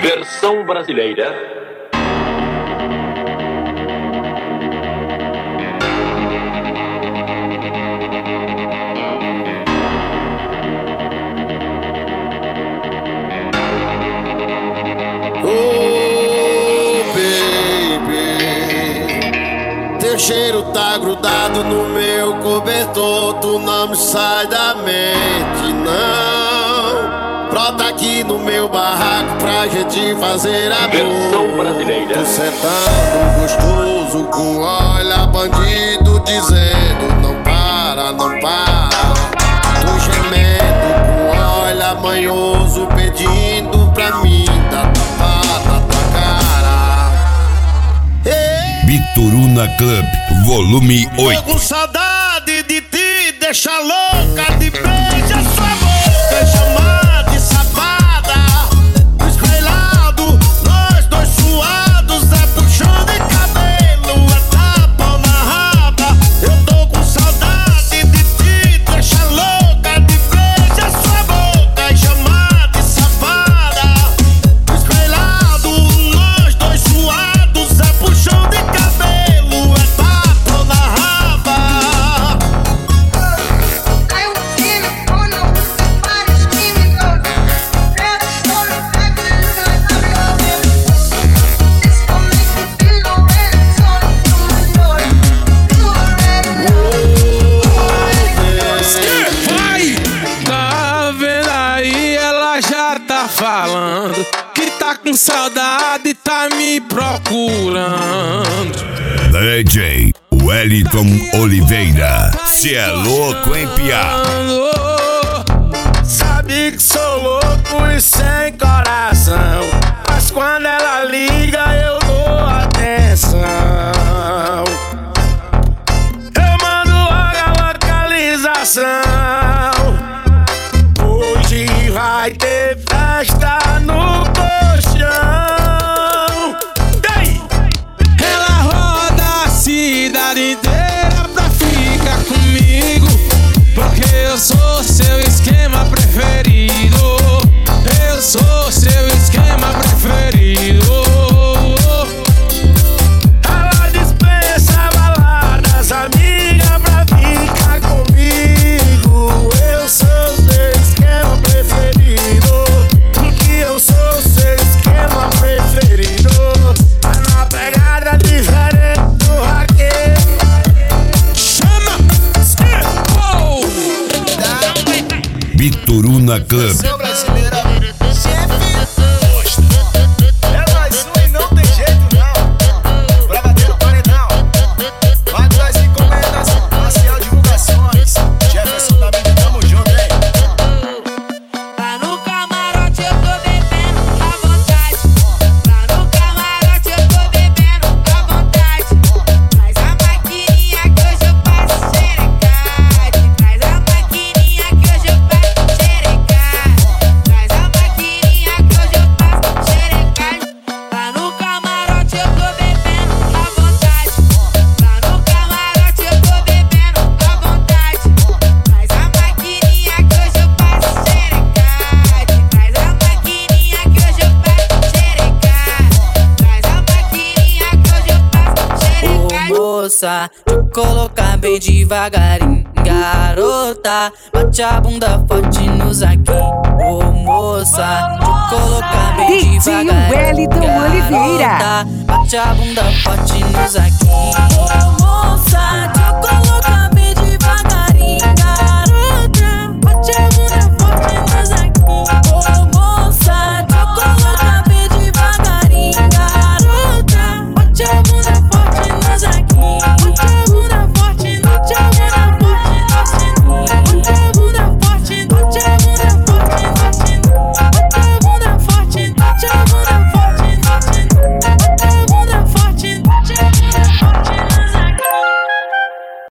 Versão brasileira. Oh, baby, teu cheiro tá grudado no meu cobertor. Tu não me sai da mente, não. Brota aqui no meu barraco pra gente fazer amor. Versão brasileira. Tu sentando gostoso com olha bandido dizendo não para, não para. Tu gemendo com olha manhoso pedindo pra mim dar tapada na tua cara. Bituruna Club, volume 8. Tô com saudade de ti, deixa louca, de beija sua boca, chamar de safada. Esfailado, nós dois suados, é puxão de cabelo, é tapa na raba. Eu tô com saudade de ti, deixa louca, de beija sua boca, chamar de safada. Esfailado, nós dois suados, é puxão de cabelo, é tapa na raba. Vai! Tá vendo aí, ela já tá falando que tá com saudade, tá me procurando. DJ Wellington Oliveira, cê é louco, hein, piá? Sabe que sou louco e sem coração, mas quando ela liga eu dou atenção. Eu mando logo a localização. Hoje vai ter festa no colchão. Ei! Ela roda a cidade inteira pra ficar comigo, porque eu sou seu esquema preferido. Eu sou seu esquema preferido. Ela dispensa baladas, amiga, pra ficar comigo. Eu sou seu esquema preferido, porque eu sou seu esquema preferido. Mas na pegada diferente do raquete. Chama! Oh! Bituruna Club. Brasileira, chefe. É mais um e não tem jeito não. Pra bater no paredão. Vai das encomendas, Marcial Divulgações. Jefferson da mídia, tamo junto, hein? Lá no camarote eu tô bebendo à vontade. Lá no camarote eu tô bebendo à vontade. Traz a maquininha que hoje eu passo xerecade. Traz a maquininha que hoje eu passo xerecade. Traz a maquininha que hoje eu passo xerecade. Lá no camarote eu tô bebendo à vontade. Lá no camarote eu tô bebendo à vontade. Traz a maquininha que hoje eu passo xerecade. Traz a maquininha que hoje eu passo xerecade. Traz a maquininha que hoje eu passo xerecade. Ô moça, deixa eu colocar bem devagarinho. Garota, bate a bunda forte no zaguinho. Ô moça, deixa eu colocar bem DJ devagarinho. Wellington Oliveira. Garota, bate a bunda forte no zaguinho. Ô moça,